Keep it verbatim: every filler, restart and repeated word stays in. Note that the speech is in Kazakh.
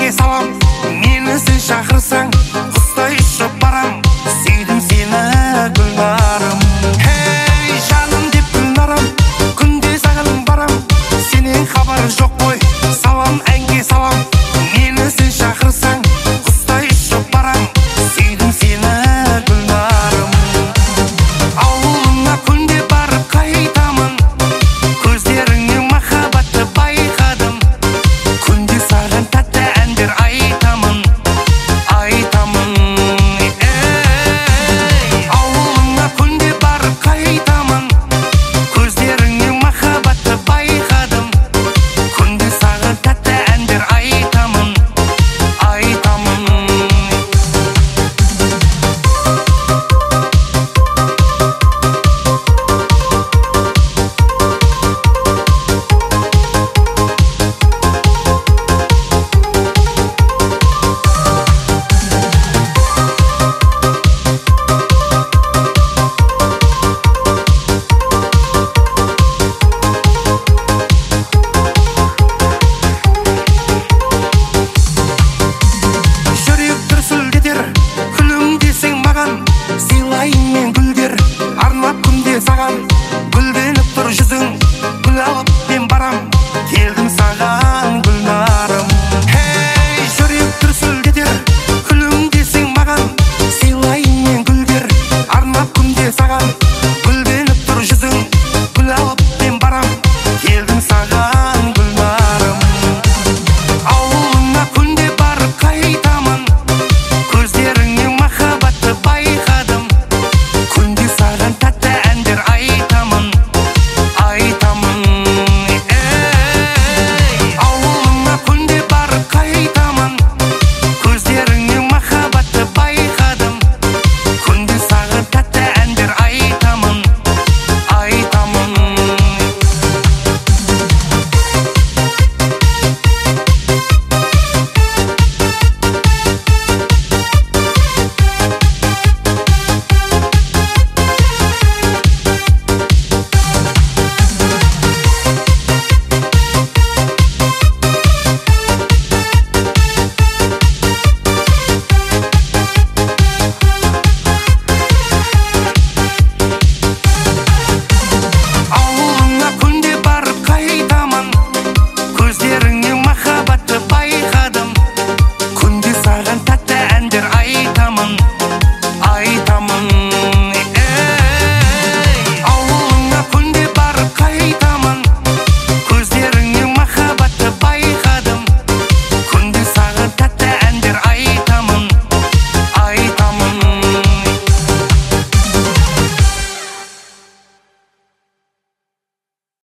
әнге салам, мені сен шақырсаң, құстай ұшып барам, сүйдім сені гүлнарым. Хей, жаным деп гүлнарым, күнде саған барам, сенен хабар жоқ қой, салам әнге салам, мені сен шақырсаң, құстай ұшып барам, сүйдім сені гүлнарым. Ауылыңа күнде барып қайтамын, көздеріңнен махаббатты байқадым, күнде саған тәтті әндер айтамын, айтамын. Ей, ауылыңа күнде барып қайтамын, көздеріңнен махаббатты байқадым, күнде саған тәтті әндер айтамын, айтамын. Жүрек дүрсілдетер, күлімдесең маған, сыйлайын мен гүлдер, арнап күнде саған, гүлденіп тұр жүзің,